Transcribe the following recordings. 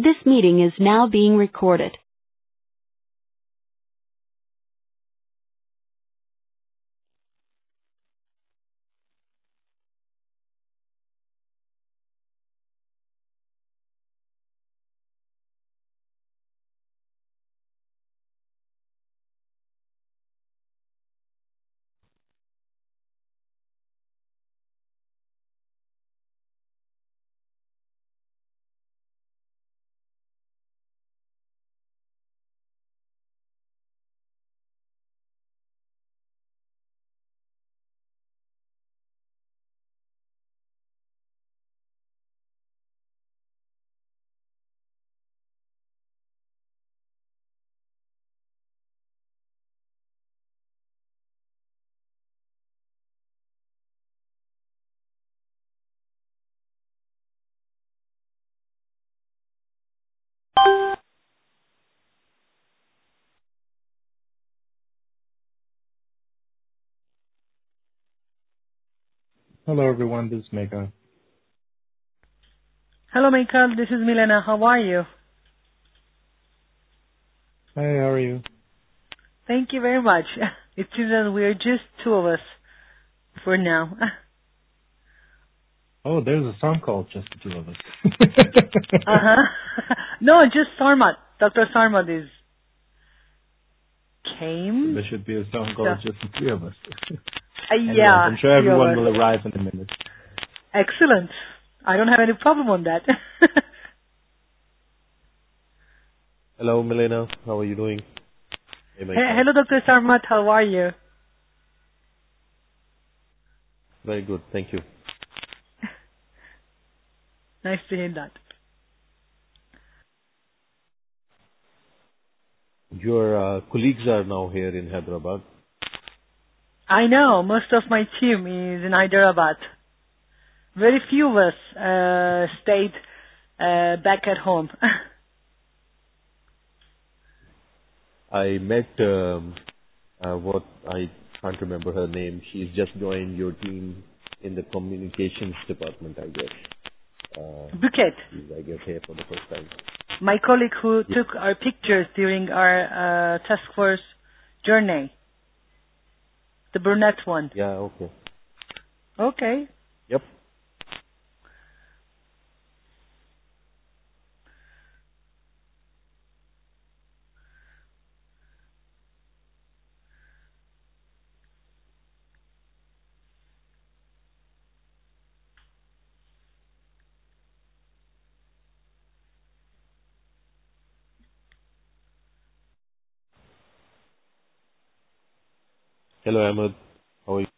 This meeting is now being recorded. Hello, everyone. This is Mega. Hello, Michael. This is Milena. How are you? Hi, how are you? Thank you very much. It seems that we're just two of us for now. Oh, there's a song called Just the Two of Us. No, just Sarmat. Dr. Sarmat is came. There should be a song called Just the Three of Us. Anyway, Yeah. I'm sure everyone will arrive in a minute. Excellent. I don't have any problem on that. Hello, Milena. How are you doing? Hey, Hello, Dr. Sarmat. How are you? Very good, thank you. Nice to hear that. Your colleagues are now here in Hyderabad. I know. Most of my team is in Hyderabad. Very few of us stayed back at home. I met what I can't remember her name. She's just joined your team in the communications department, I guess. Bouquet. She's, I guess, here for the first time. My colleague who took our pictures during our task force journey. The brunette one. Yeah, okay. Okay. Yep. Hello, Ahmed. How are you?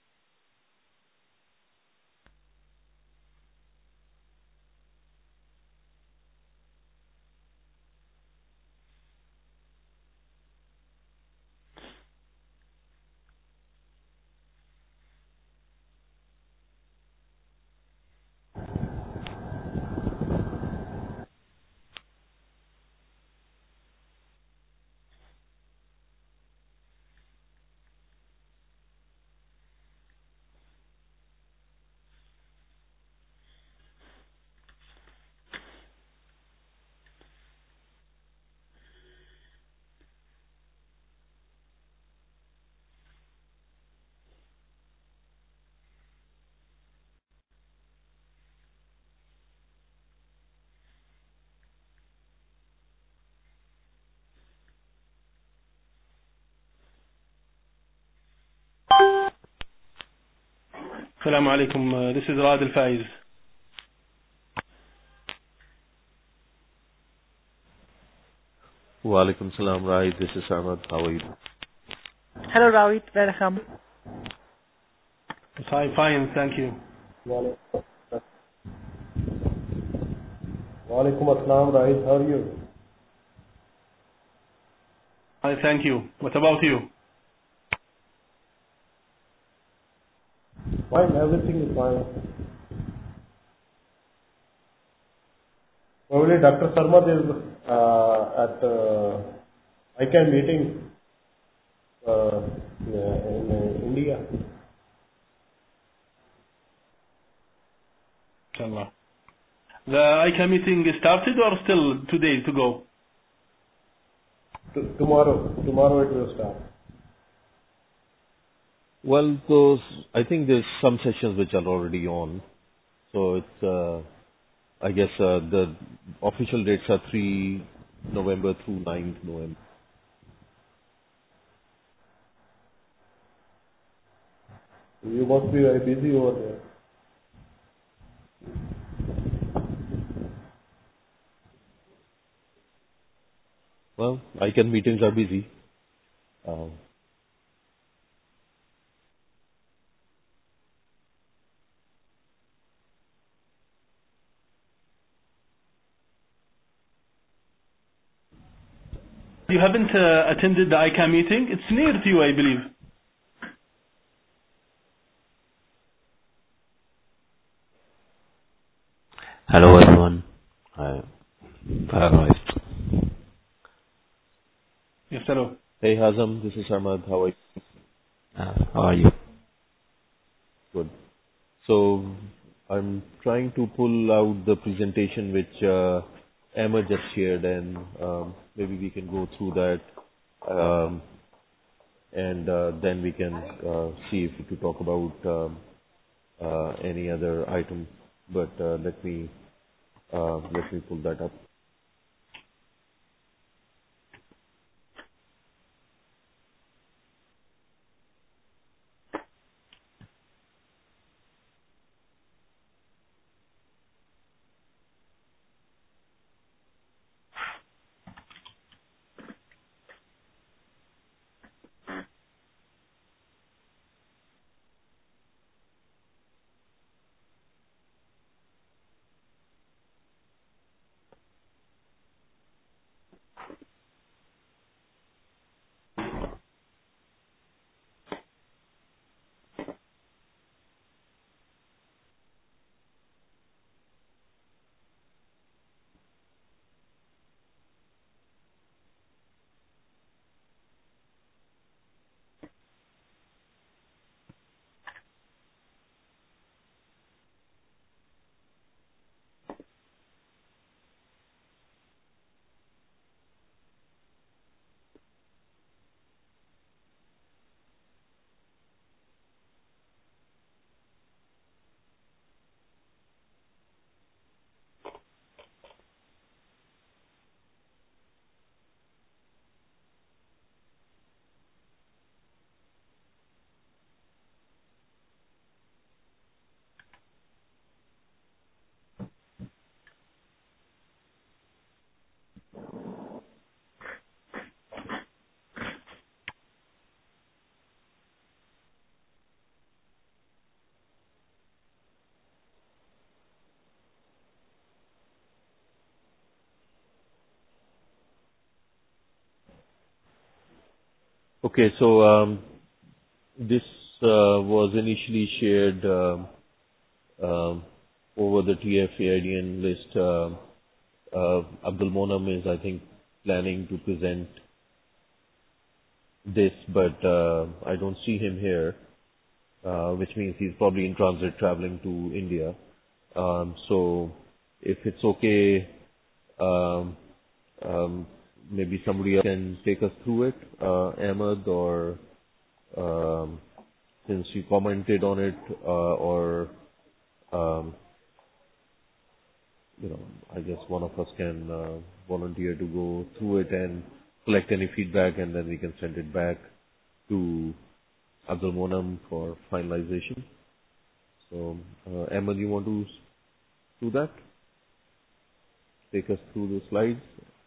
السلام عليكم. This is Raad Al-Faiz. Wa alaikum salam, Raid. This is Ahmed. How are you? Hello, Rawit. Welcome. Hi, fine, thank you. Wa alaikum assalam, Raid. How are you? Hi, thank you. What about you? Fine, everything is fine. Probably Dr. Sarmat is at ICANN meeting in India. Inshallah. The ICA meeting started or still today to go? Tomorrow it will start. Well, I think there's some sessions which are already on. So it's, I guess the official dates are 3 November through 9th November. You must be very busy over there. Well, ICANN meetings are busy. You haven't attended the ICA meeting? It's near to you, I believe. Hello everyone. Hi. Yes, hello. Hey Hazam, this is Ahmad. How are you? How are you? Good. So I'm trying to pull out the presentation which Emma just shared, and maybe we can go through that, and then we can see if we could talk about any other item. But let me pull that up. Okay, so this was initially shared over the TF-AIDN list. Abdul Monam is, I think, planning to present this, but I don't see him here, which means he's probably in transit traveling to India. So if it's okay, maybe somebody else can take us through it, Ahmed, or since you commented on it, or I guess one of us can volunteer to go through it and collect any feedback, and then we can send it back to Abdul Monam for finalization. So, Ahmed, you want to do that? Take us through the slides.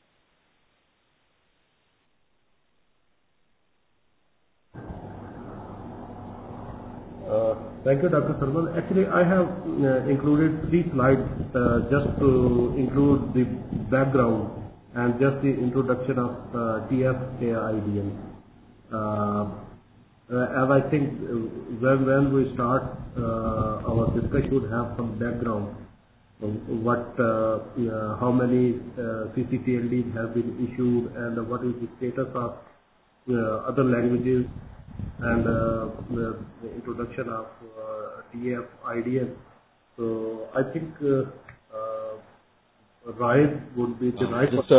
Thank you, Dr. Sarwan. Actually, I have included 3 slides just to include the background and just the introduction of TF-AIDN. As I think when we start our discussion, should have some background of how many CCTLDs have been issued and what is the status of other languages, and the introduction of TF-IDN. So I think rise would be the right. Just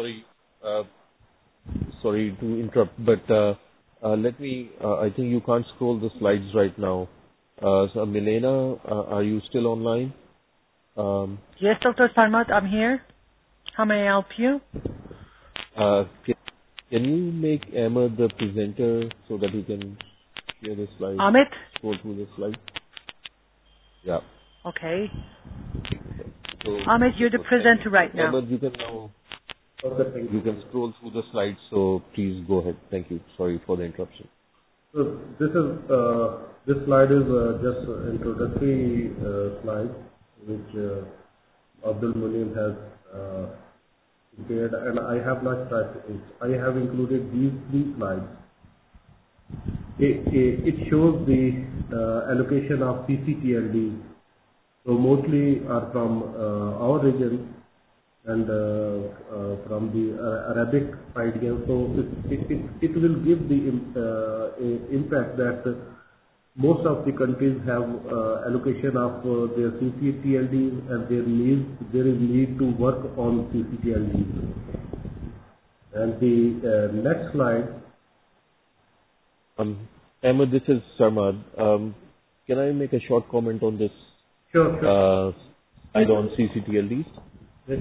sorry to interrupt, but let me. I think you can't scroll the slides right now. So Milena, are you still online? Yes, Dr. Sarmat, I'm here. How may I help you? Can you make Ahmed the presenter so that he can share the slides? Amit? Scroll through the slides. Yeah. Okay. So, Ahmed, you're the presenter right now. Ahmed, you can now. You can scroll through the slides, so please go ahead. Thank you. Sorry for the interruption. So this slide is just an introductory slide which Abdul Munim has prepared, and I have not touched it. I have included these 3 slides. It shows the allocation of CCTLD. So mostly are from our region and from the Arabic IDM. So it will give the impact that most of the countries have allocation of their CCTLDs, and there is need to work on CCTLDs. And the next slide. Ahmed, this is Sarmad. Can I make a short comment on this? Sure. Slide on CCTLDs? Yes,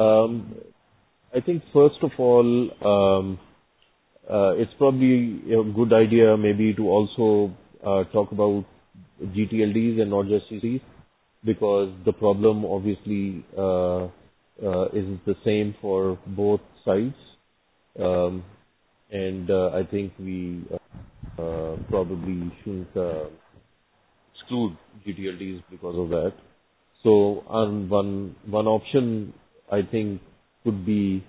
I think first of all, it's probably a good idea maybe to also talk about GTLDs and not just CCTLDs, because the problem obviously is the same for both sides, and I think we probably shouldn't exclude GTLDs because of that. So one option I think could be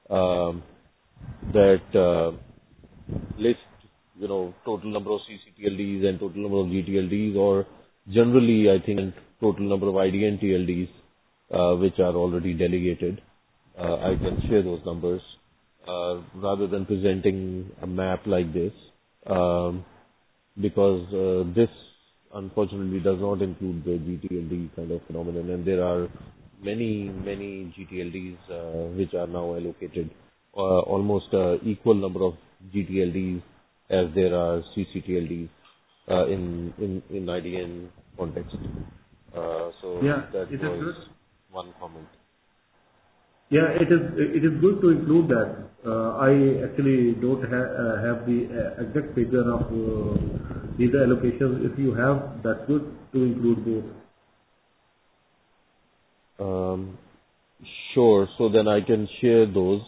that list total number of CCTLDs and total number of GTLDs, or generally I think total number of IDN-TLDs which are already delegated. I can share those numbers rather than presenting a map like this, because this unfortunately does not include the GTLD kind of phenomenon, and there are many GTLDs which are now allocated, almost equal number of GTLDs as there are CCTLDs in IDN context. So yeah, that was good. one comment. Yeah, it is good to include that. I actually don't have the exact figure of these allocations. If you have, that's good to include both. Sure. So then I can share those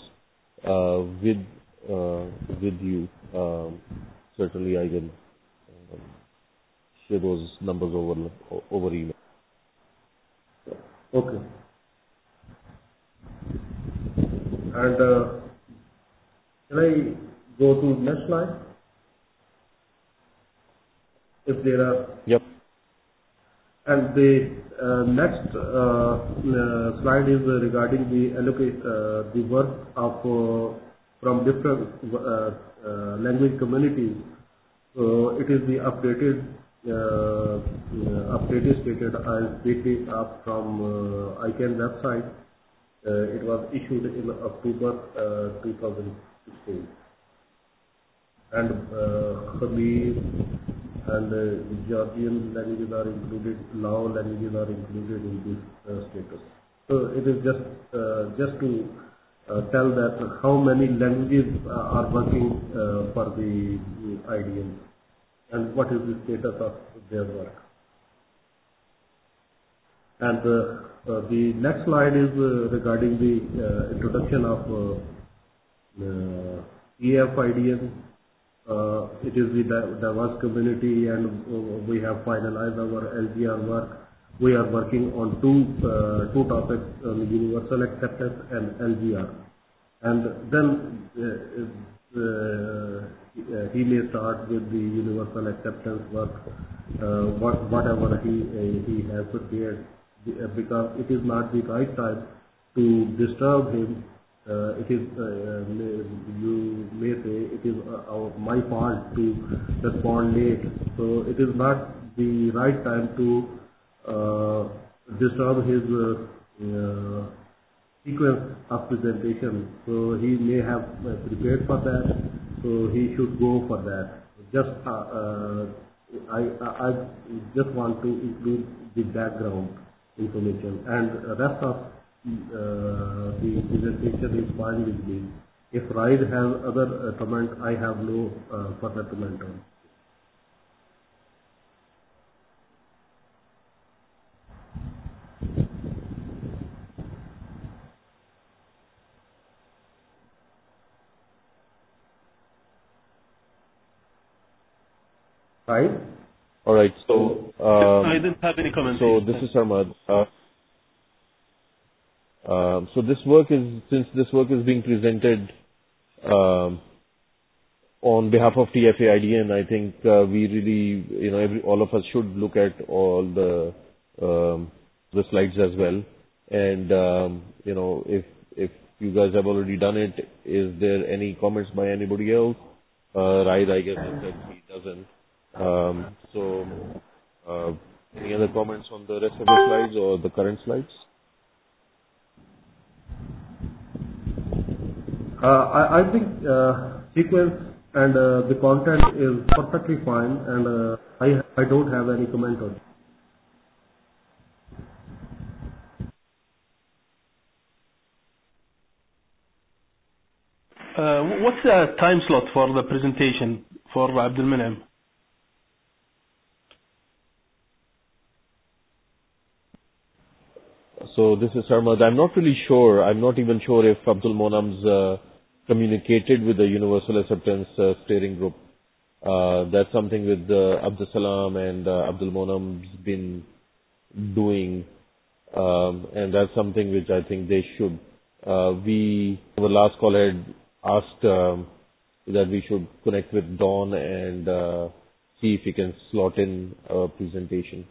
with you. Certainly, I can share those numbers over email. Okay. And can I go to next slide? If there are. Yep. And the next slide is regarding the work of from different language communities. So it is the updated stated as picked up from ICANN website. It was issued in October 2016. And Khmer and Georgian languages are included, Lao languages are included in this status. So it is just to tell that how many languages are working for the IDN and what is the status of their work. And the next slide is regarding the introduction of EFIDN. It is the diverse community, and we have finalized our LGR work. We are working on two topics, universal acceptance and LGR. And then he may start with the universal acceptance work, whatever he has prepared, because it is not the right time to disturb him. It is, you may say, it is my fault to respond late. So it is not the right time to disturb his sequence of presentation. So he may have prepared for that. So he should go for that. I just want to include the background information, and the rest of the presentation is fine with me. If Raid has other comment, I have no further comment on. Right? All right. So I didn't have any comments. So this is Sarmad. So this work is, since this work is being presented on behalf of TFAIDN, I think we really, all of us should look at all the slides as well. And if you guys have already done it, is there any comments by anybody else? Raid, I guess, said he doesn't. Any other comments on the rest of the slides or the current slides? I think sequence and the content is perfectly fine, and I don't have any comment on it. What's the time slot for the presentation for Abdul Menem? So this is Sarmad. I'm not really sure. I'm not even sure if Abdul Monam's communicated with the Universal Acceptance Steering Group. That's something with Abdul Salam and Abdul Monam's been doing, and that's something which I think they should. The last call had asked that we should connect with Don and see if he can slot in a presentation.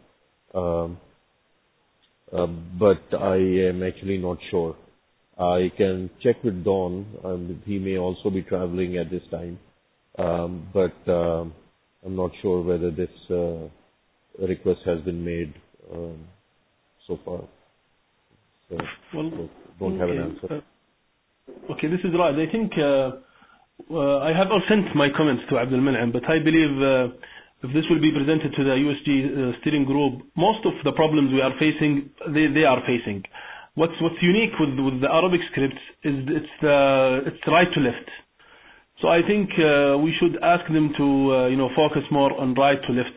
But I am actually not sure. I can check with Don, and he may also be traveling at this time. But I'm not sure whether this request has been made so far. So don't have an answer. Okay, this is right. I think I have all sent my comments to Abdul Menem, but I believe if this will be presented to the USG steering group, most of the problems we are facing, they are facing. What's unique with the Arabic scripts is it's right to left. So I think we should ask them to focus more on right to left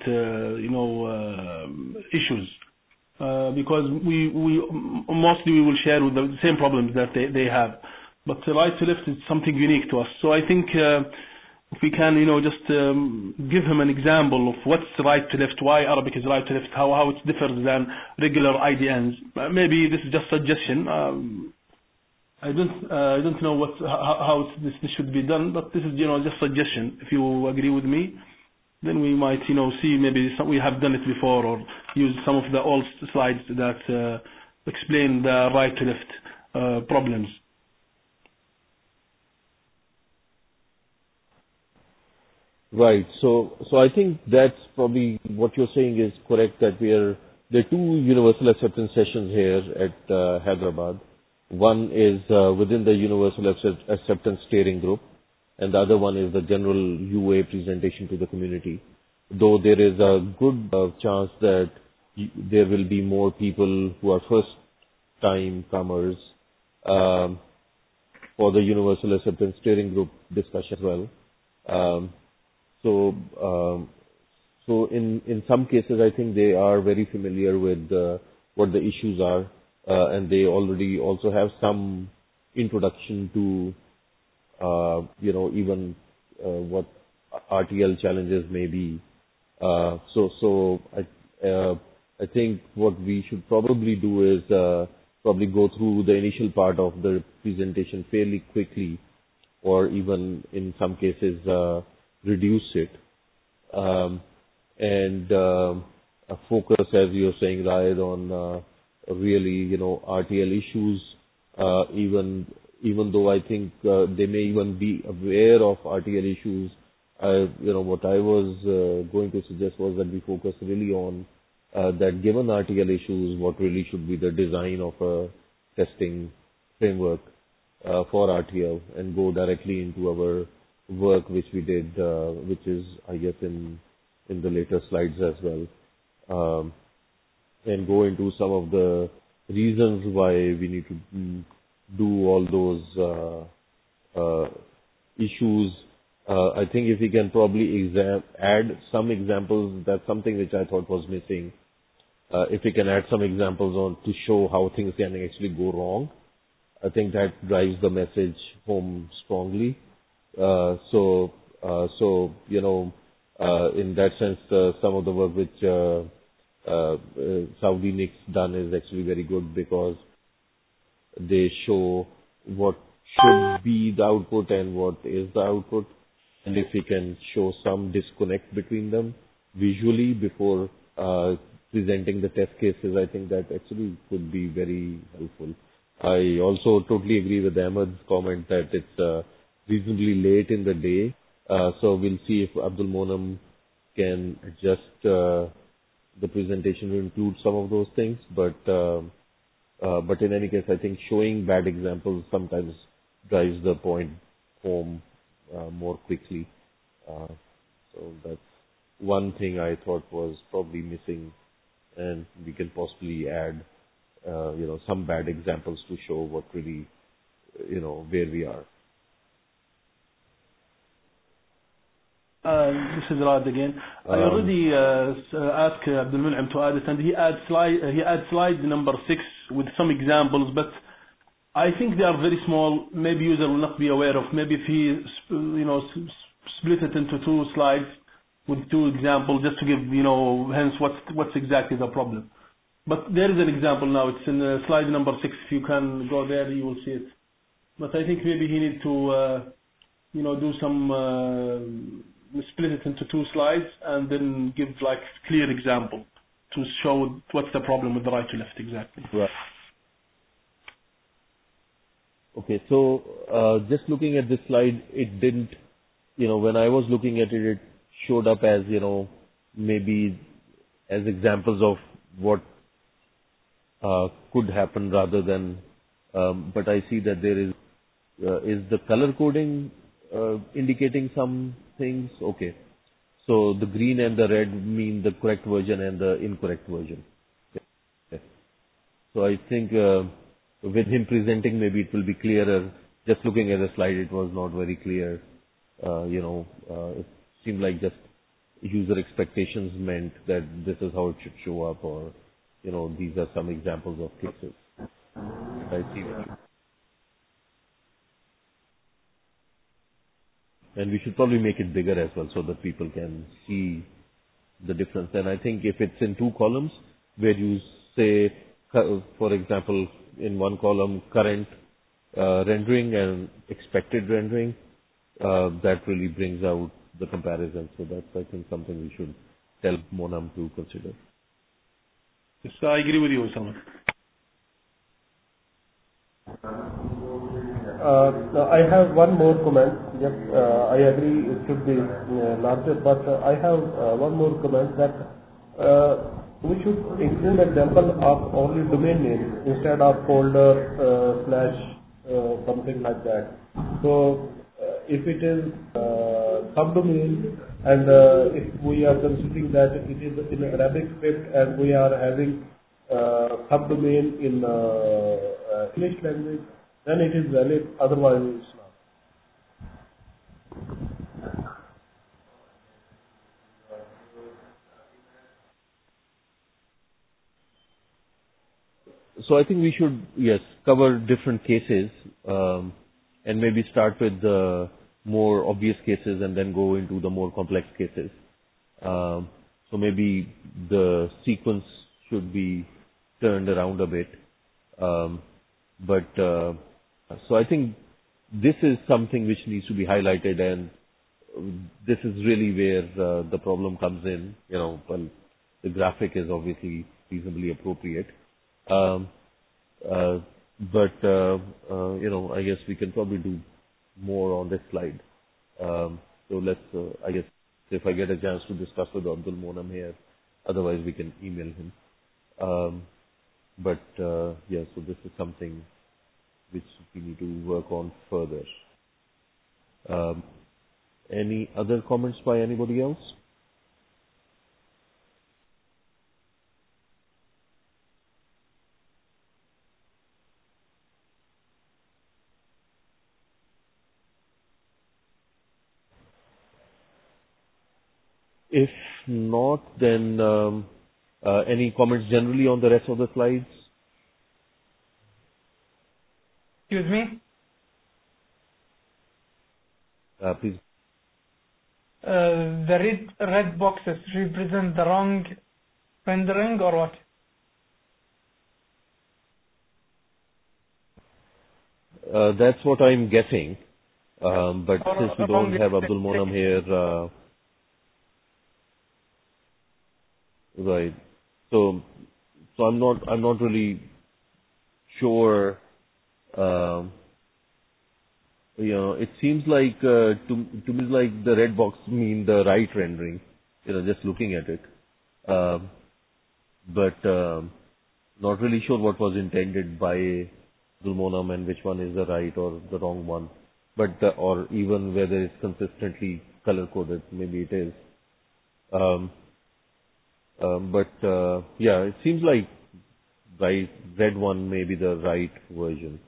issues, because we mostly will share with the same problems that they have. But right to left is something unique to us. So I think if we can, just give him an example of what's right to left, why Arabic is right to left, how it differs than regular IDNs. Maybe this is just suggestion. I don't know how this should be done, but this is just suggestion. If you agree with me, then we might see maybe we have done it before, or use some of the old slides that explain the right to left problems. Right. So I think that's probably what you're saying is correct, that there are two universal acceptance sessions here at Hyderabad. One is within the Universal Acceptance Steering Group, and the other one is the general UA presentation to the community. Though there is a good chance that there will be more people who are first-time comers for the Universal Acceptance Steering Group discussion as well. So in some cases, I think they are very familiar with what the issues are, and they already also have some introduction to, even what RTL challenges may be. So I think what we should probably do is probably go through the initial part of the presentation fairly quickly, or even in some cases reduce it, and focus, as you're saying, Raid, on really, RTL issues, even though I think they may even be aware of RTL issues. What I was going to suggest was that we focus really on that given RTL issues, what really should be the design of a testing framework for RTL and go directly into our work which we did, which is, I guess, in the later slides as well, and go into some of the reasons why we need to do all those issues. I think if we can probably add some examples, that's something which I thought was missing. If we can add some examples on to show how things can actually go wrong, I think that drives the message home strongly. So in that sense, some of the work which Saudi Nick's done is actually very good because they show what should be the output and what is the output. And if we can show some disconnect between them visually before presenting the test cases, I think that actually could be very helpful. I also totally agree with Ahmed's comment that it's reasonably late in the day. So we'll see if Abdul Monam can adjust the presentation to include some of those things. But in any case, I think showing bad examples sometimes drives the point home more quickly. So that's one thing I thought was probably missing, and we can possibly add, some bad examples to show what really, where we are. This is Rad again. I already asked Abdul Mun'im to add it, and he adds slide number 6 with some examples, but I think they are very small. Maybe user will not be aware of. Maybe if he, split it into 2 slides with 2 examples, just to give, hence what's exactly the problem. But there is an example now. It's in slide number 6. If you can go there, you will see it. But I think maybe he needs to, do some, split it into 2 slides and then give like clear example to show what's the problem with the right to left exactly. Right. Okay, so just looking at this slide, it didn't, when I was looking at it, it showed up as, maybe as examples of what could happen rather than, but I see that there is the color coding indicating some things? Okay. So the green and the red mean the correct version and the incorrect version. Okay. So I think with him presenting, maybe it will be clearer. Just looking at the slide, it was not very clear. It seemed like just user expectations meant that this is how it should show up, or, these are some examples of cases. I see what you. And we should probably make it bigger as well so that people can see the difference. And I think if it's in 2 columns, where you say, for example, in one column, current rendering and expected rendering, that really brings out the comparison. So that's, I think, something we should tell Monam to consider. Yes, I agree with you, Osama. I have one more comment. Yes, I agree it should be larger, but I have one more comment that we should include example of only domain name instead of folder / something like that. So if it is subdomain, and if we are considering that it is in Arabic script and we are having subdomain in English language, then it is valid, otherwise it's not. So I think we should, cover different cases, and maybe start with the more obvious cases and then go into the more complex cases. So maybe the sequence should be turned around a bit. So I think this is something which needs to be highlighted, and this is really where the problem comes in. Well, the graphic is obviously reasonably appropriate. I guess we can probably do more on this slide. So let's, I guess, if I get a chance to discuss with Abdul Monam here, otherwise we can email him. So this is something which we need to work on further. Any other comments by anybody else? If not, then any comments generally on the rest of the slides? Excuse me? Please. The red boxes represent the wrong rendering or what? That's what I'm guessing. But since we don't have Abdul Monam here, right. So I'm not really sure. It seems like to me like the red box mean the right rendering. Just looking at it, but not really sure what was intended by Abdul Monam and which one is the right or the wrong one. But or even whether it's consistently color coded, maybe it is. It seems like red one may be the right version.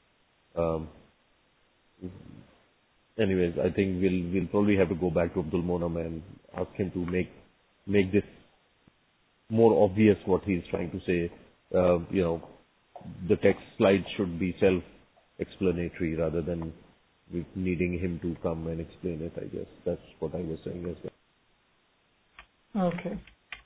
Anyways, I think we'll probably have to go back to Abdul Monam and ask him to make this more obvious what he's trying to say. The text slides should be self-explanatory rather than needing him to come and explain it. I guess that's what I was saying as well. Okay.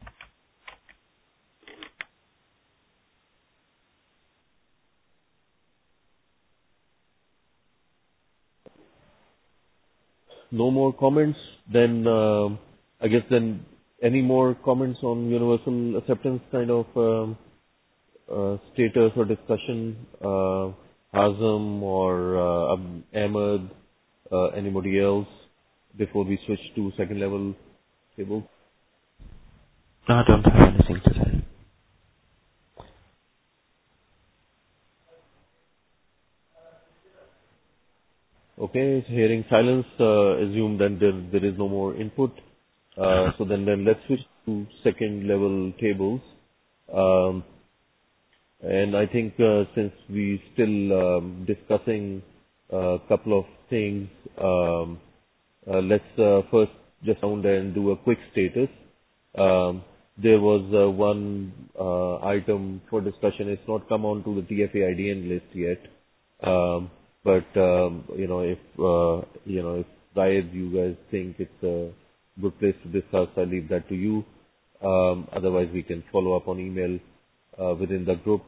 No more comments, then I guess then any more comments on universal acceptance kind of status or discussion? Hazem or Ahmed, anybody else before we switch to second level table? No, I don't have anything to say. Okay, so hearing silence, assume then there is no more input. So then let's switch to second level tables. And I think since we still discussing a couple of things, let's first just round and do a quick status. There was one item for discussion. It's not come on to the TFA IDN list yet. But if Zayed, you guys think it's a good place to discuss, I leave that to you. Otherwise, we can follow up on email within the group,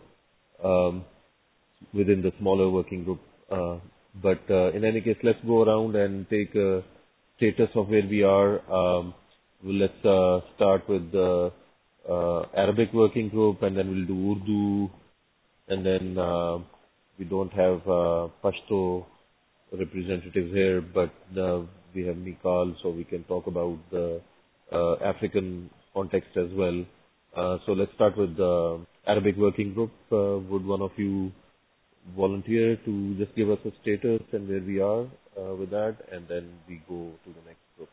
within the smaller working group. But in any case, let's go around and take a status of where we are. Let's start with the Arabic working group, and then we'll do Urdu, and then we don't have Pashto representatives here, but we have Mikal, so we can talk about the African context as well. So let's start with the Arabic working group. Would one of you volunteer to just give us a status and where we are with that, and then we go to the next group?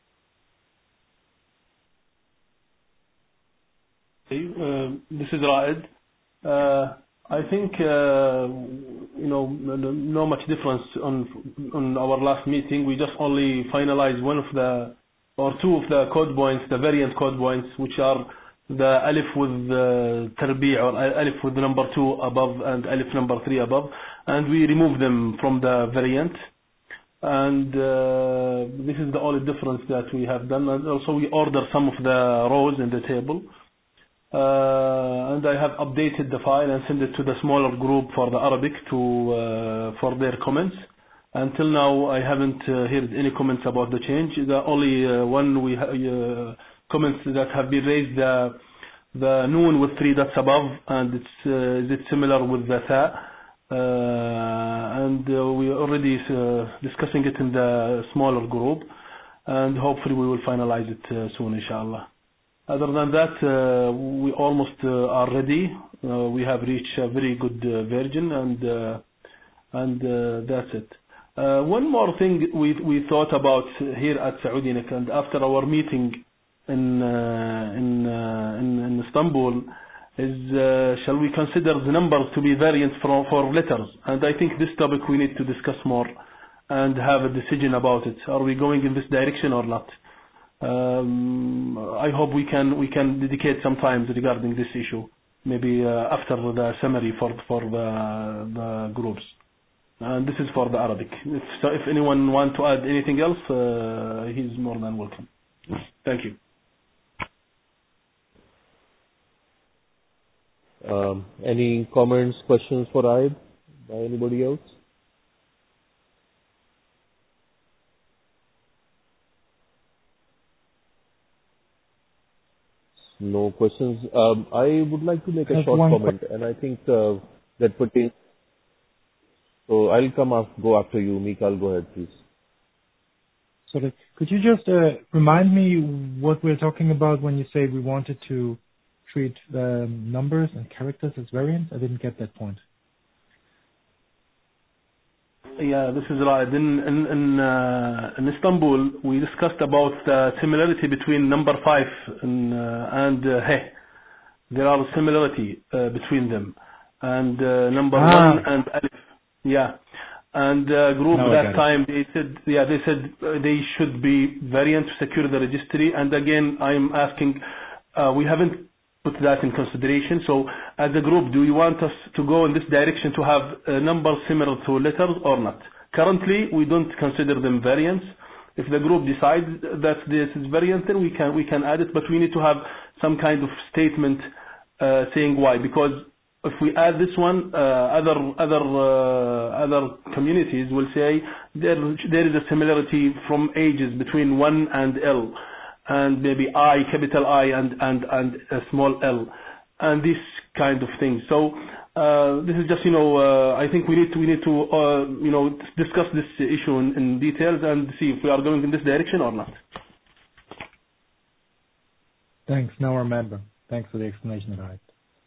This is Raed. I think no much difference on our last meeting. We just only finalized one of the or two of the code points, the variant code points, which are the alif with tarbi' or alif with number 2 above and alif number 3 above, and we remove them from the variant. And this is the only difference that we have done. And also we order some of the rows in the table. And I have updated the file and sent it to the smaller group for the Arabic for their comments. Until now, I haven't heard any comments about the change. The only one we comments that have been raised, the noon with 3 dots above, and is it similar with the tha? And we are already discussing it in the smaller group, and hopefully we will finalize it soon, inshallah. Other than that, we almost are ready. We have reached a very good version, and and that's it. One more thing we thought about here at Saudinek, and after our meeting in Istanbul, is shall we consider the numbers to be variants for letters? And I think this topic we need to discuss more and have a decision about it. Are we going in this direction or not? I hope we can dedicate some time regarding this issue, maybe after the summary for the groups. And this is for the Arabic. If anyone wants to add anything else, he's more than welcome. Thank you. Any comments, questions for Aib by anybody else? No questions. I would like to make a short comment, and I think that pertains. So I'll go after you. Mikal, go ahead, please. Sorry, could you just remind me what we're talking about when you say we wanted to treat numbers and characters as variants? I didn't get that point. Yeah, this is right. In Istanbul, we discussed about the similarity between number 5 and he. There are similarity between them, and number 1 and alif. Yeah, and group that time they said they should be variant to secure the registry. And again, I'm asking, we haven't put that in consideration. So as a group, do you want us to go in this direction to have numbers similar to letters or not? Currently, we don't consider them variants. If the group decides that this is variant, then we can add it, but we need to have some kind of statement saying why. Because if we add this one, other communities will say there is a similarity from ages between 1 and L, and maybe I, capital I, and a small l, and this kind of thing. So this is just, I think we need to discuss this issue in details and see if we are going in this direction or not. Thanks. Now I remember. Thanks for the explanation, Raid.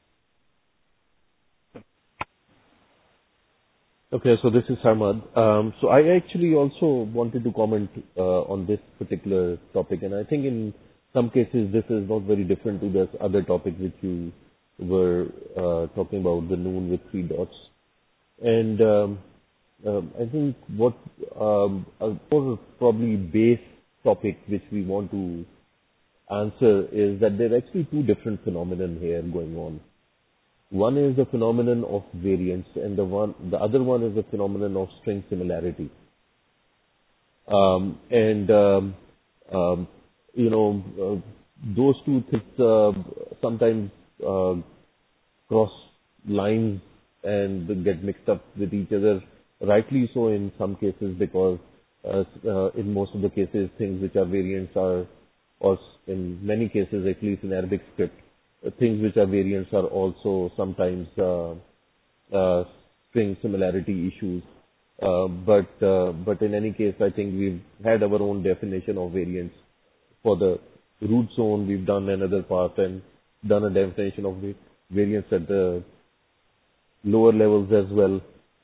Okay, so this is Sarmad. So I actually also wanted to comment on this particular topic, and I think in some cases this is not very different to this other topic which you were talking about, the noon with 3 dots. And I think what a more probably base topic which we want to answer is that there are actually 2 different phenomena here going on. One is the phenomenon of variance, and the other one is the phenomenon of string similarity. Those 2 things sometimes cross lines and get mixed up with each other. Rightly so in some cases, because in most of the cases, things which are variants are, or in many cases, at least in Arabic script, things which are variants are also sometimes string similarity issues. But in any case, I think we've had our own definition of variants. For the root zone, we've done another part and done a definition of variants at the lower levels as well.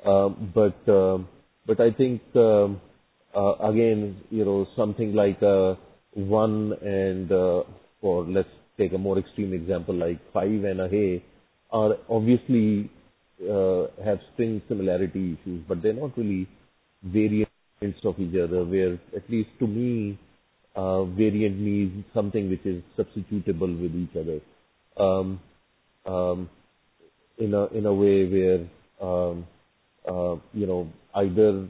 But I think again, something like 1 and or let's take a more extreme example like 5 and a hey are obviously have string similarity issues, but they're not really variants of each other, where at least to me variant means something which is substitutable with each other in a way where either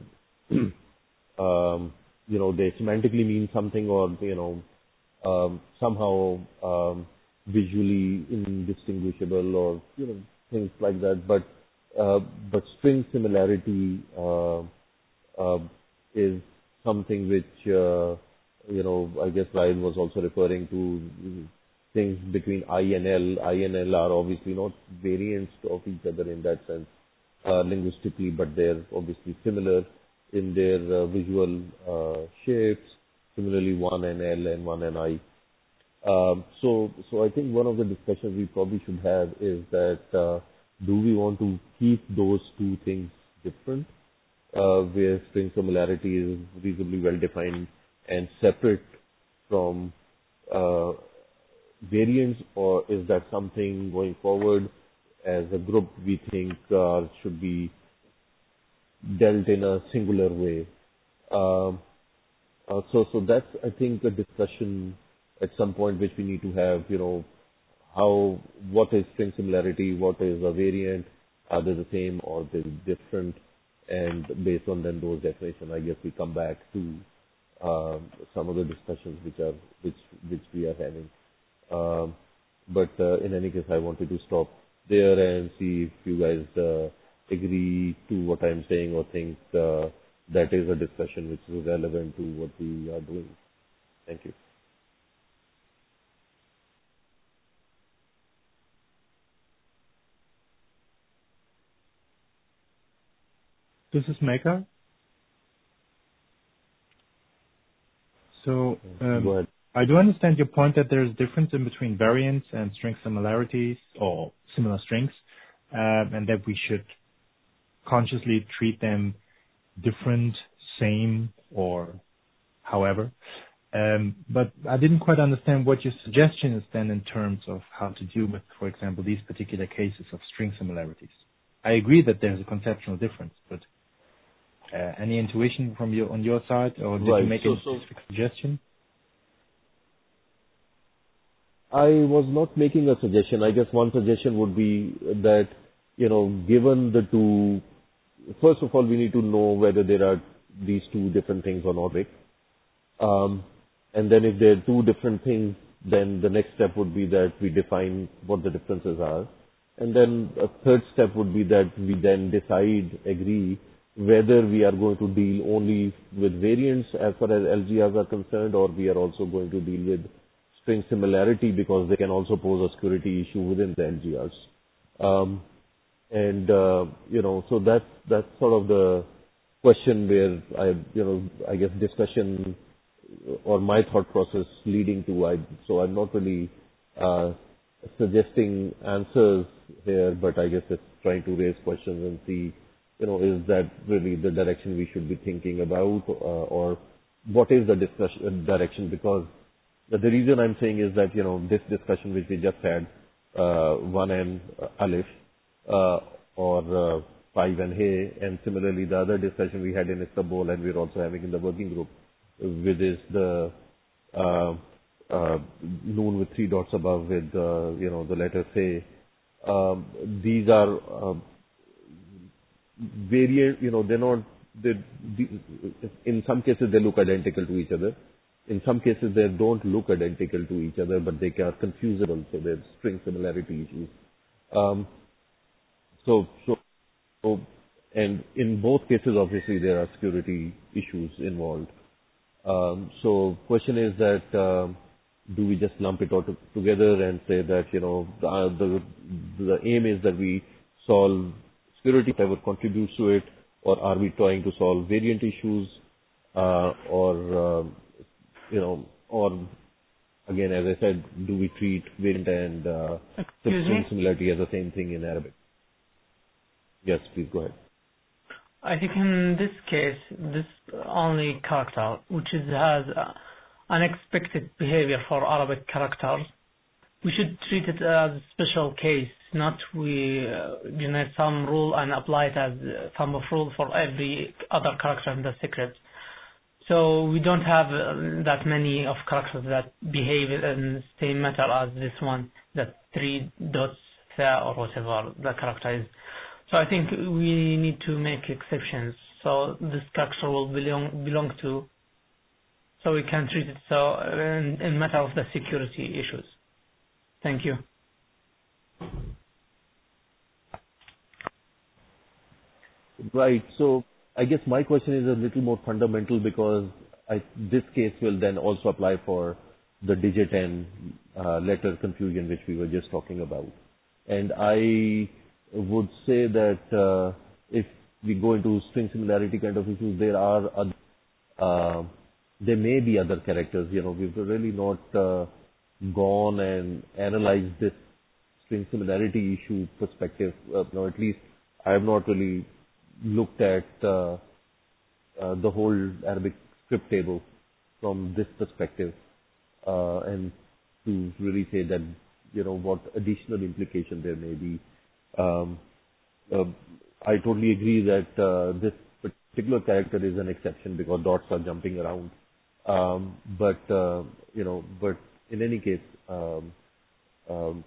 they semantically mean something, or somehow visually indistinguishable, or things like that. But string similarity is something which I guess Ryan was also referring to. Things between I and L are obviously not variants of each other in that sense linguistically, but they're obviously similar in their visual shapes. Similarly, 1 and L and 1 and I. So I think one of the discussions we probably should have is that do we want to keep those 2 things different, where string similarity is reasonably well defined and separate from variants, or is that something going forward as a group we think should be dealt in a singular way? So that's, I think, a discussion at some point which we need to have, what is string similarity, what is a variant, are they the same or they different, and based on then those definitions, I guess we come back to some of the discussions which we are having. But in any case, I wanted to stop there and see if you guys agree to what I'm saying or think that is a discussion which is relevant to what we are doing. Thank you. This is Mecca. So I do understand your point that there's a difference in between variants and string similarities or similar strings, and that we should consciously treat them different, same, or however. But I didn't quite understand what your suggestion is then in terms of how to deal with, for example, these particular cases of string similarities. I agree that there's a conceptual difference, but any intuition from on your side, or did you make a specific suggestion? I was not making a suggestion. I guess one suggestion would be that, given the two, first of all, we need to know whether there are these two different things or not, right? And then if there are two different things, then the next step would be that we define what the differences are. And then a third step would be that we then agree, whether we are going to deal only with variants as far as LGRs are concerned, or we are also going to deal with string similarity because they can also pose a security issue within the LGRs. So that's sort of the question where I guess discussion or my thought process leading to. So I'm not really suggesting answers here, but I guess it's trying to raise questions and see, is that really the direction we should be thinking about, or what is the direction? Because the reason I'm saying is that, this discussion which we just had, 1 and Alif, or 5 and Hey, and similarly the other discussion we had in Istanbul and we're also having in the working group, which is the Noon with 3 dots above with, the letter Say. These are variant, they're not, in some cases they look identical to each other. In some cases they don't look identical to each other, but they are confusable, so there's string similarity issues. And in both cases, obviously, there are security issues involved. So question is that, do we just lump it all together and say that, the aim is that we solve security, whatever contributes to it, or are we trying to solve variant issues, or again, as I said, do we treat variant and string similarity as the same thing in Arabic? Yes, please go ahead. I think in this case, this only character, which has unexpected behavior for Arabic characters, we should treat it as a special case, not we generate some rule and apply it as sum of rule for every other character in the script. So we don't have that many of characters that behave in the same matter as this one, that 3 dots there or whatever the character is. So I think we need to make exceptions. So this character will belong to, so we can treat it so in matter of the security issues. Thank you. Right. So I guess my question is a little more fundamental because this case will then also apply for the digit and letter confusion which we were just talking about. And I would say that if we go into string similarity kind of issues, there are there may be other characters. We've really not gone and analyzed this string similarity issue perspective. At least I have not really looked at the whole Arabic script table from this perspective, and to really say that, what additional implication there may be. I totally agree that this particular character is an exception because dots are jumping around. But in any case, 1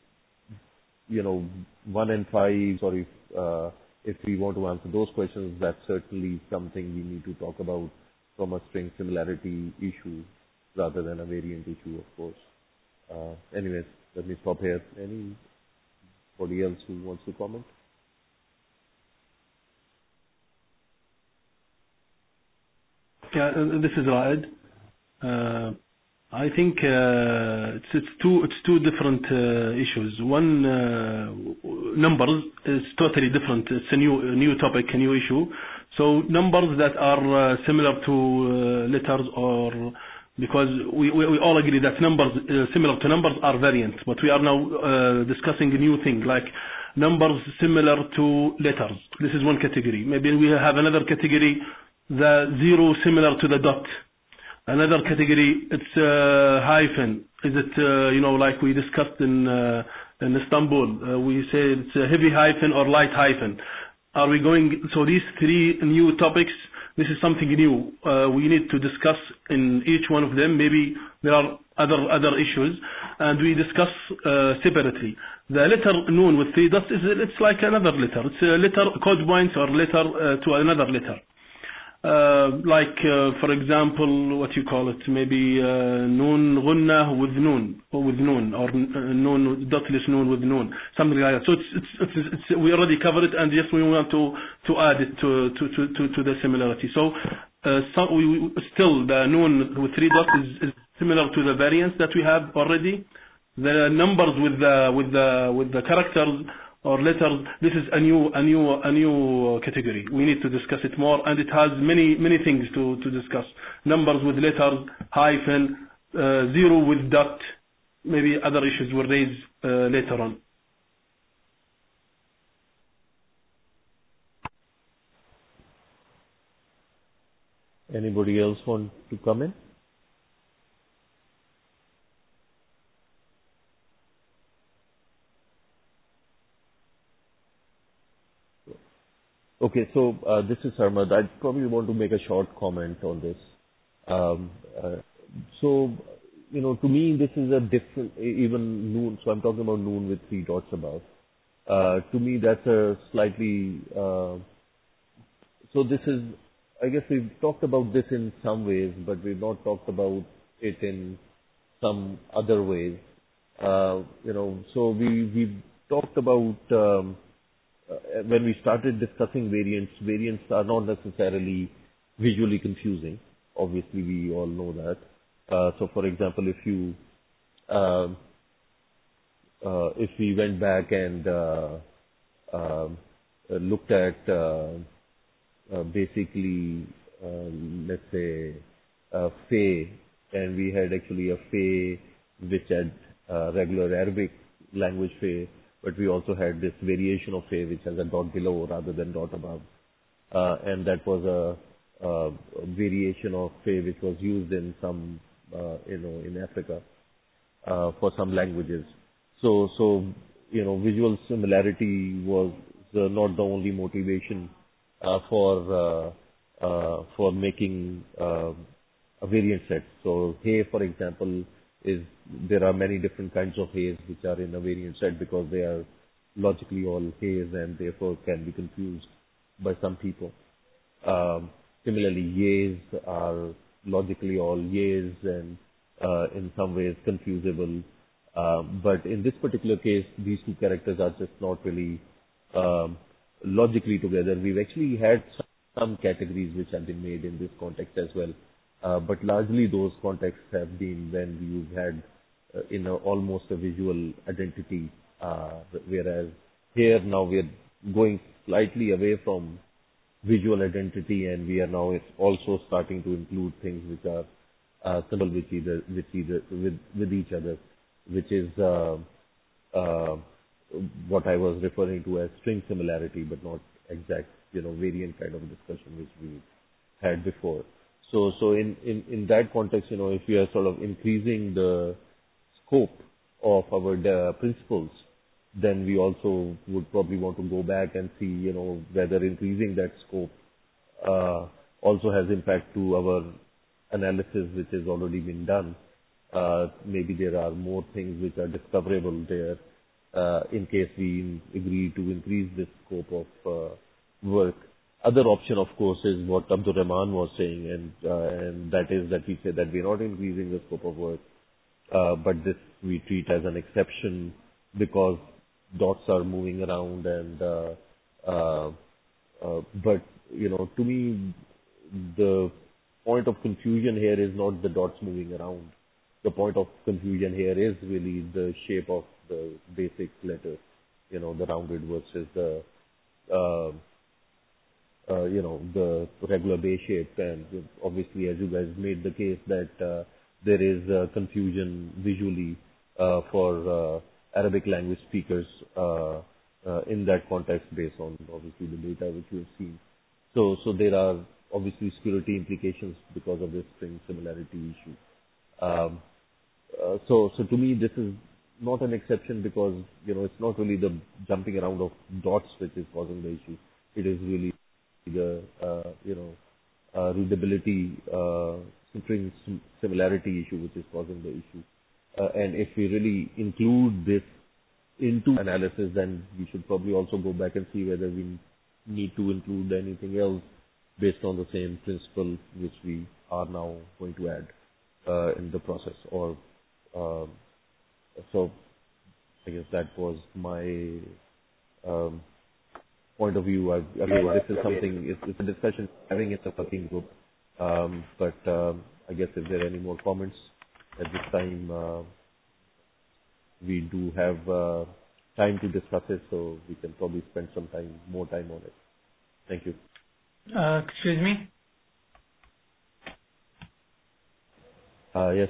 and 5, sorry, if we want to answer those questions, that's certainly something we need to talk about from a string similarity issue rather than a variant issue, of course. Anyways, let me stop here. Anybody else who wants to comment? Yeah, this is Raed. I think it's two different issues. One, numbers is totally different. It's a new topic, a new issue. So numbers that are similar to letters, or because we all agree that numbers similar to numbers are variants, but we are now discussing a new thing like numbers similar to letters. This is one category. Maybe we have another category, the zero similar to the dot. Another category, it's hyphen. Is it, like we discussed in Istanbul, we say it's a heavy hyphen or light hyphen. Are we going, so these three new topics, this is something new. We need to discuss in each one of them. Maybe there are other issues, and we discuss separately. The letter noon with 3 dots, it's like another letter. It's a letter, code points or letter to another letter. For example, what you call it, maybe noon gunna with noon, or noon dotless noon with noon, something like that. So it's we already covered it, and yes, we want to add it to the similarity. So we still the noon with 3 dots is similar to the variants that we have already. The numbers with the characters or letters, this is a new category. We need to discuss it more, and it has many things to discuss. Numbers with letters, hyphen, zero with dot. Maybe other issues will raise later on. Anybody else want to comment? Okay, so this is Sarmad. I probably want to make a short comment on this. To me, this is a different, even noon, so I'm talking about noon with 3 dots above. To me, that's a slightly, so this is, I guess we've talked about this in some ways, but we've not talked about it in some other ways. So we've talked about, when we started discussing variants are not necessarily visually confusing. Obviously, we all know that. So, for example, if we went back and looked at basically, let's say, Fay, and we had actually a Fay which had regular Arabic language Fay, but we also had this variation of Fay which has a dot below rather than dot above. And that was a variation of Fay which was used in some, in Africa for some languages. So visual similarity was not the only motivation for making a variant set. So Hay, for example, there are many different kinds of hays which are in a variant set because they are logically all hays and therefore can be confused by some people. Similarly, yays are logically all yays and in some ways confusable. But in this particular case, these two characters are just not really logically together. We've actually had some categories which have been made in this context as well. But largely those contexts have been when we've had almost a visual identity, whereas here now we're going slightly away from visual identity, and we are now also starting to include things which are similar with each other, which is what I was referring to as string similarity, but not exact variant kind of discussion which we had before. So in that context, if we are sort of increasing the scope of our principles, then we also would probably want to go back and see, whether increasing that scope also has impact to our analysis, which has already been done. Maybe there are more things which are discoverable there in case we agree to increase the scope of work. Other option, of course, is what Abdul Rahman was saying, and that is that we say that we're not increasing the scope of work, but this we treat as an exception because dots are moving around, and but to me, the point of confusion here is not the dots moving around. The point of confusion here is really the shape of the basic letter, the rounded versus the the regular base shape. And obviously, as you guys made the case that there is confusion visually for Arabic language speakers in that context based on obviously the data which we have seen. So there are obviously security implications because of this string similarity issue. So to me, this is not an exception because, it's not really the jumping around of dots which is causing the issue. It is really the, readability, string similarity issue which is causing the issue. And if we really include this into analysis, then we should probably also go back and see whether we need to include anything else based on the same principle which we are now going to add in the process. Or so I guess that was my point of view. Again, this is something, it's a discussion having in the working group. But I guess if there are any more comments at this time, we do have time to discuss it, so we can probably spend more time on it. Thank you. Excuse me? Yes.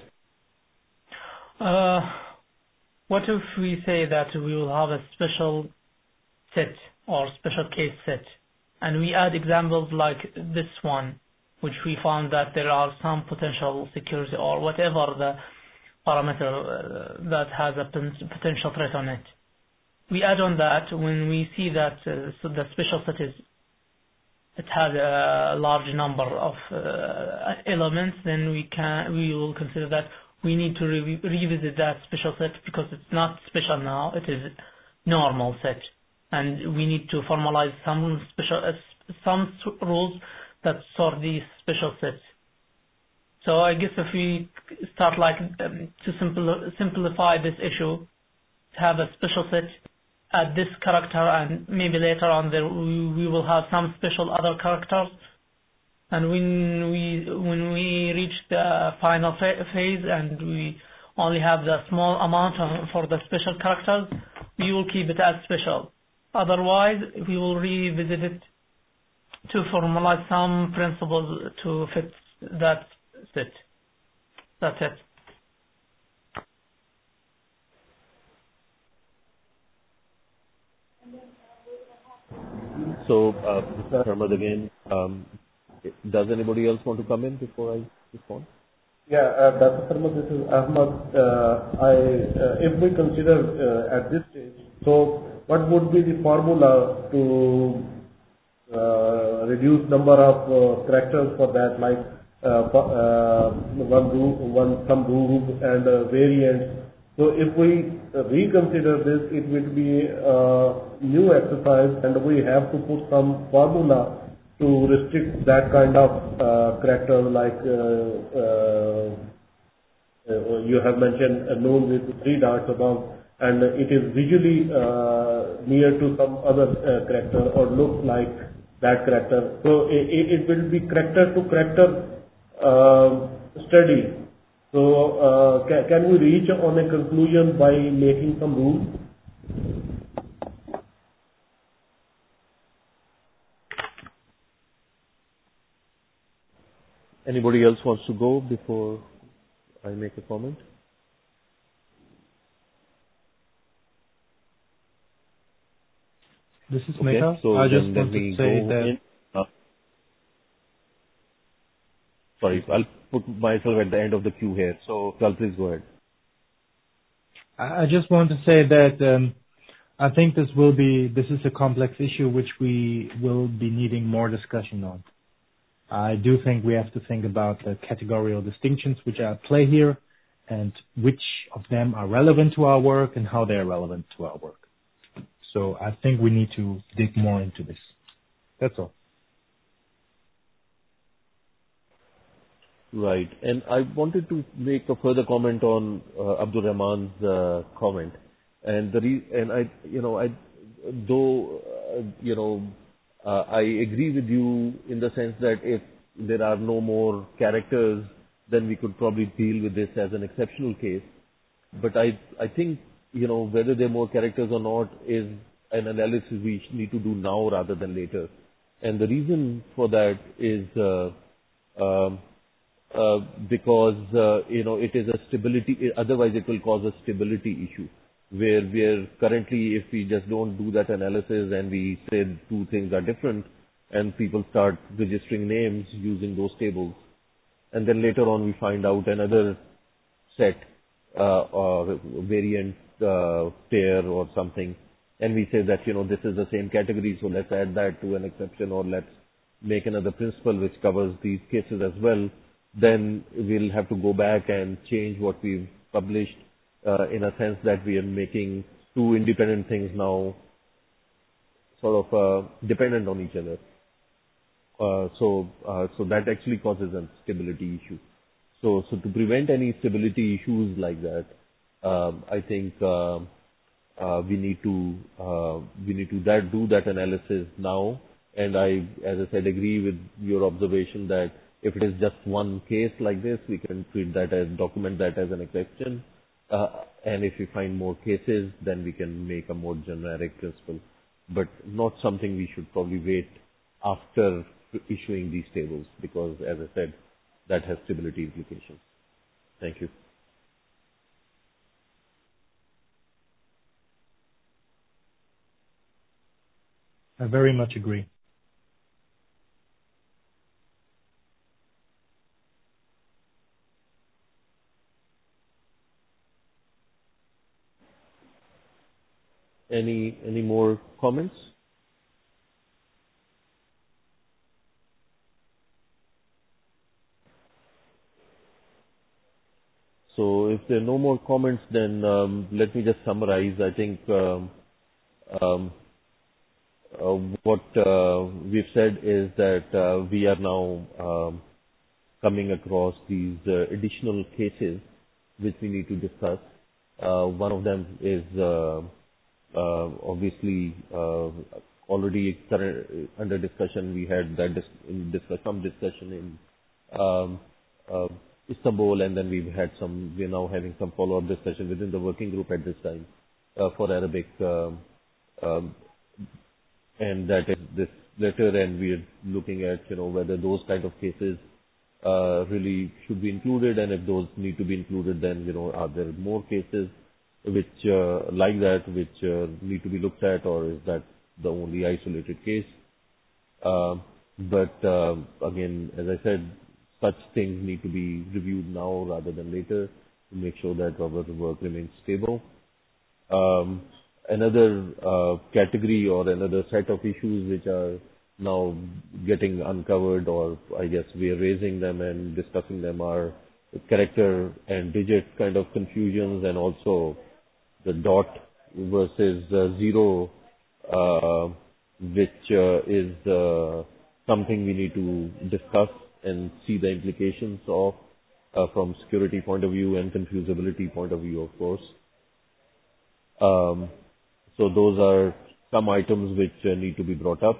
What if we say that we will have a special set or special case set, and we add examples like this one, which we found that there are some potential security or whatever the parameter that has a potential threat on it. We add on that when we see that so the special set it has a large number of elements, then we will consider that we need to revisit that special set because it's not special now, it is normal set, and we need to formalize some rules that sort these special sets. So I guess if we start to simplify this issue, to have a special set at this character, and maybe later on there we will have some special other characters, and when we reach the final phase and we only have the small amount for the special characters, we will keep it as special. Otherwise, we will revisit it to formalize some principles to fit that set. That's it. So, Mr. Ahmad again, does anybody else want to come in before I respond? Yeah, Dr. Sharma, this is Ahmad. If we consider at this stage, so what would be the formula to reduce number of characters for that, like some rules and variants? So if we reconsider this, it will be a new exercise, and we have to put some formula to restrict that kind of character, like you have mentioned a known with 3 dots above, and it is visually near to some other character or looks like that character. So it will be character to character study. So can we reach on a conclusion by making some rules? Anybody else wants to go before I make a comment? This is Okay, Mehta. so I just then want let me to say go that in. sorry, I'll put myself at the end of the queue here. So, Kal, please go ahead. I just want to say that I think this is a complex issue which we will be needing more discussion on. I do think we have to think about the categorical distinctions which are at play here and which of them are relevant to our work and how they are relevant to our work. So I think we need to dig more into this. That's all. Right. And I wanted to make a further comment on Abdul Rahman's comment. And I agree with you in the sense that if there are no more characters, then we could probably deal with this as an exceptional case. But I think, whether there are more characters or not is an analysis we need to do now rather than later. And the reason for that is because, it is a stability, otherwise it will cause a stability issue. Where we are currently, if we just don't do that analysis and we say two things are different and people start registering names using those tables, and then later on we find out another set or variant pair or something, and we say that, this is the same category, so let's add that to an exception, or let's make another principle which covers these cases as well, then we'll have to go back and change what we've published. In a sense that we are making two independent things now sort of dependent on each other. So that actually causes a stability issue. So to prevent any stability issues like that, I think we need to do that analysis now. And I, as I said, agree with your observation that if it is just one case like this, we can document that as an exception. And if we find more cases, then we can make a more generic principle, but not something we should probably wait after issuing these tables, because, as I said, that has stability implications. Thank you. I very much agree. Any more comments? So if there are no more comments, then let me just summarize. I think what we've said is that we are now coming across these additional cases which we need to discuss. One of them is obviously already under discussion. We had that some discussion in Istanbul, and then we're now having some follow-up discussion within the working group at this time for Arabic, and that is this letter, and we are looking at whether those kind of cases really should be included, and if those need to be included, then are there more cases which like that which need to be looked at, or is that the only isolated case? But again, as I said, such things need to be reviewed now rather than later to make sure that our work remains stable. Another category or another set of issues which are now getting uncovered, or I guess we are raising them and discussing them, are character and digit kind of confusions, and also the dot versus zero, which is something we need to discuss and see the implications of from security point of view and confusability point of view, of course. So those are some items which need to be brought up.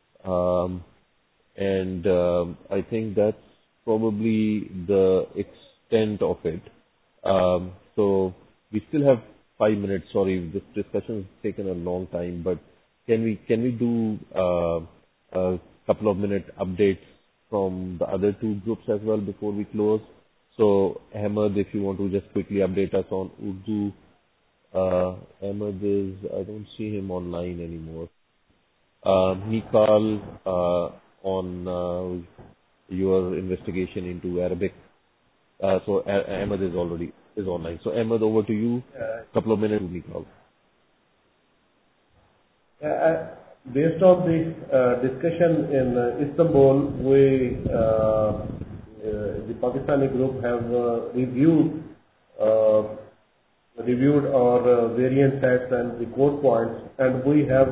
And I think that's probably the extent of it. So we still have 5 minutes. Sorry, this discussion has taken a long time, but can we do a couple of minute updates from the other two groups as well before we close? So Ahmed, if you want to just quickly update us on Urdu. Ahmed I don't see him online anymore. Nikal on your investigation into Arabic. So Ahmed is online. So Ahmed, over to you. Couple of minutes to me, Mikal. Based on the discussion in Istanbul, the Pakistani group have reviewed our variant sets and the code points, and we have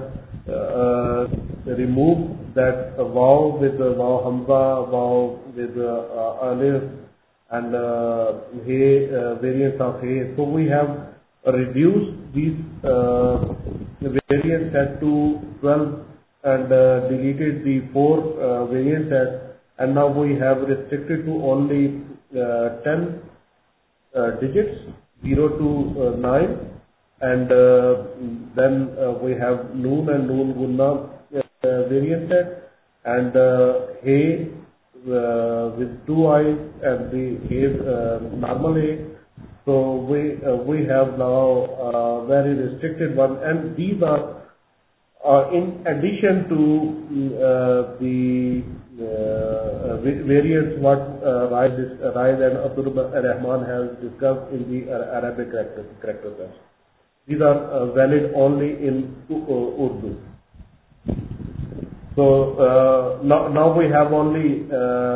removed that waw with waw hamza, waw with alif, and variants of hey. So we have reduced these variant set to 12 and deleted the 4 variant sets, and now we have restricted to only 10 digits, 0 to 9, and then we have noon and noon gunna variant set, and hey with 2 eyes and the hey normal hey. So we have now very restricted one, and these are in addition to the variants what Rais and Abdul Rahman has discussed in the Arabic character set. These are valid only in Urdu. So now we have only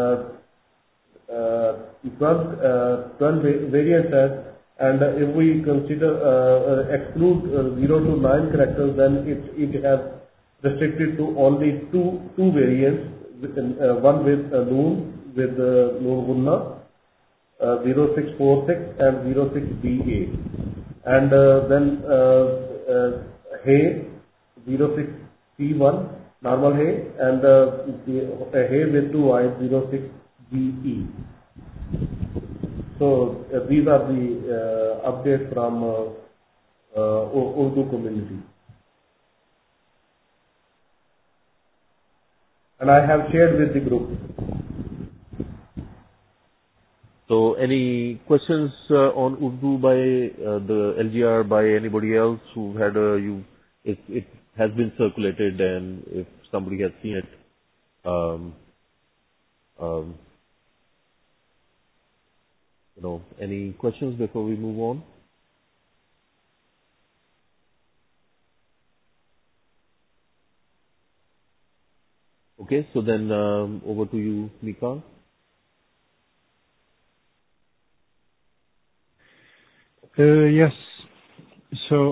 12 variant sets, and if we consider exclude 0 to 9 characters, then it has restricted to only two variants, one with noon with noon gunna 0646 and 06BA, and then hey 06C1 normal hey, and hey with 2 eyes 06GE. So these are the updates from Urdu community, and I have shared with the group. So any questions on Urdu by the LGR by anybody else who had it has been circulated, and if somebody has seen it, any questions before we move on? Okay, so then over to you, Mika. Yes. So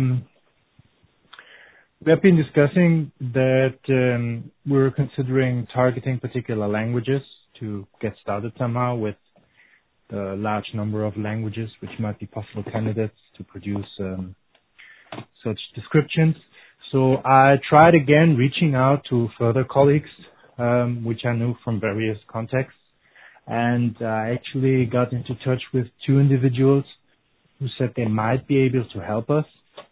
we have been discussing that we're considering targeting particular languages to get started somehow with the large number of languages which might be possible candidates to produce such descriptions. So I tried again reaching out to further colleagues, which I knew from various contexts, and I actually got into touch with 2 individuals who said they might be able to help us.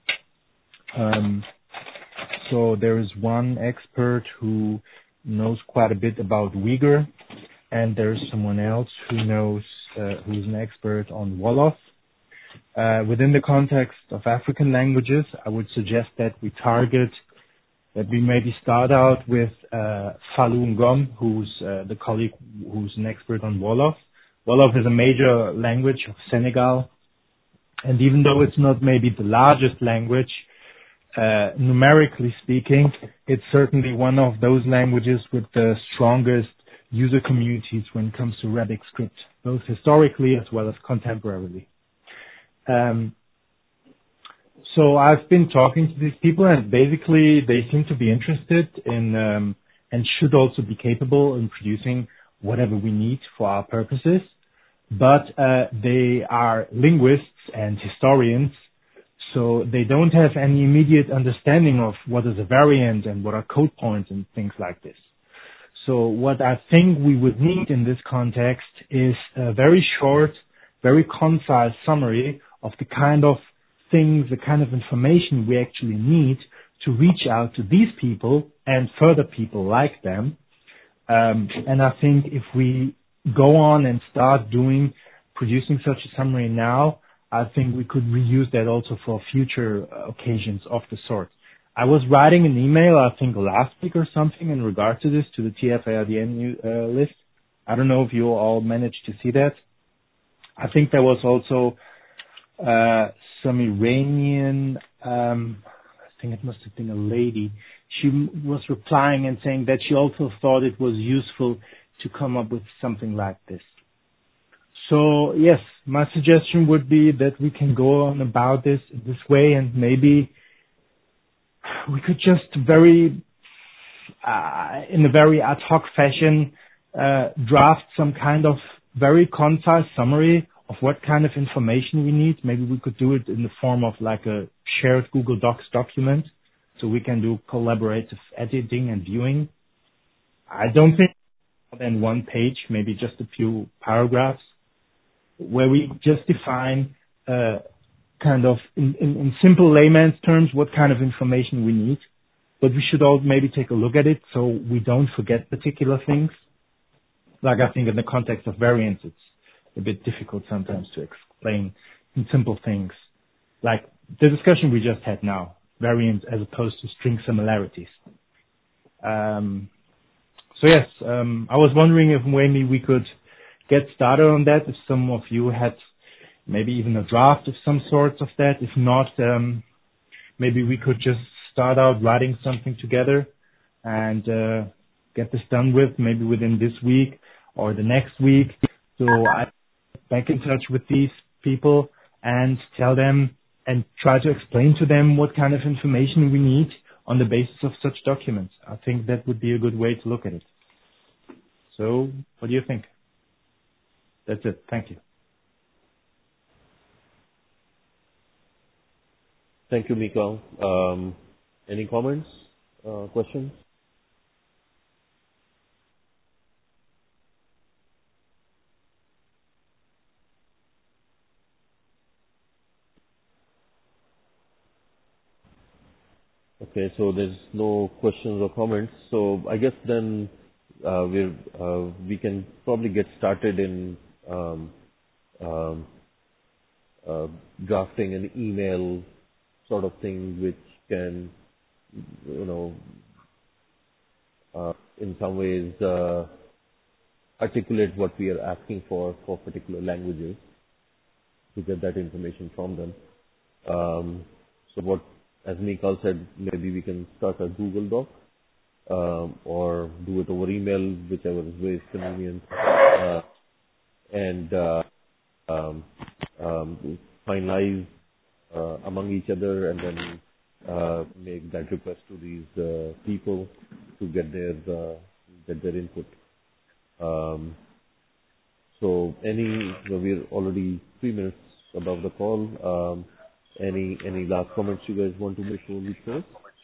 So there is one expert who knows quite a bit about Uyghur, and there's someone else who knows who's an expert on Wolof. Within the context of African languages, I would suggest that we maybe start out with Fallou Ngom, who's the colleague who's an expert on Wolof. Wolof is a major language of Senegal, and even though it's not maybe the largest language, numerically speaking, it's certainly one of those languages with the strongest user communities when it comes to Arabic script, both historically as well as contemporarily. So I've been talking to these people, and basically they seem to be interested in and should also be capable in producing whatever we need for our purposes. But they are linguists and historians, so they don't have any immediate understanding of what is a variant and what are code points and things like this. So what I think we would need in this context is a very short, very concise summary of the kind of things, the kind of information we actually need to reach out to these people and further people like them. And I think if we go on and start producing such a summary now, I think we could reuse that also for future occasions of the sort. I was writing an email, I think last week or something, in regard to this, to the TF-IRDN list, I don't know if you all managed to see that. I think there was also some Iranian, I think it must have been a lady. She was replying and saying that she also thought it was useful to come up with something like this. So yes, my suggestion would be that we can go on about this way, and maybe we could just in a very ad hoc fashion, draft some kind of very concise summary of what kind of information we need. Maybe we could do it in the form of like a shared Google Docs document, so we can do collaborative editing and viewing. I don't think more than one page, maybe just a few paragraphs, where we just define kind of in simple layman's terms what kind of information we need. But we should all maybe take a look at it so we don't forget particular things. Like I think in the context of variance, it's a bit difficult sometimes to explain in simple things. Like the discussion we just had now, variance as opposed to string similarities. So yes, I was wondering if maybe we could get started on that, if some of you had maybe even a draft of some sort of that. If not, maybe we could just start out writing something together and get this done with, maybe within this week or the next week. So I back in touch with these people and tell them and try to explain to them what kind of information we need on the basis of such documents. I think that would be a good way to look at it. So what do you think? That's it. Thank you. Thank you, Mikael. Any comments, questions? Okay, so there's no questions or comments. So I guess then we can probably get started in drafting an email sort of thing, which can, in some ways articulate what we are asking for particular languages, to get that information from them. So what, as Mikael said, maybe we can start a Google Doc or do it over email, whichever is very convenient, and finalize among each other, and then make that request to these people to get their input. So we're already 3 minutes above the call. Any last comments you guys want to make before we close?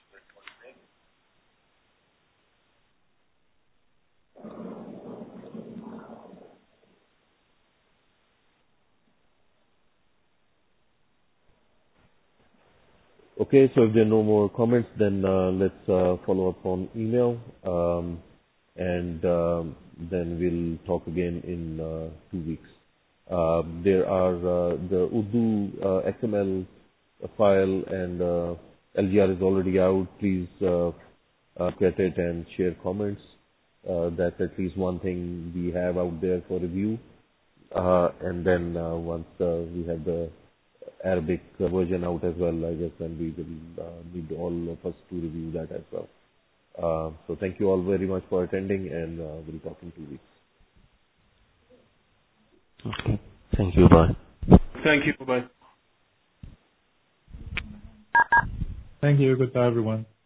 Okay, so if there are no more comments, then let's follow up on email, and then we'll talk again in 2 weeks. There are the Urdu XML file and LGR is already out. Please get it and share comments. That's at least one thing we have out there for review. And then once we have the Arabic version out as well, I guess then we will need all of us to review that as well. So thank you all very much for attending, and we'll talk in 2 weeks. Okay. Thank you. Bye. Thank you. Bye. Thank you. Goodbye, everyone.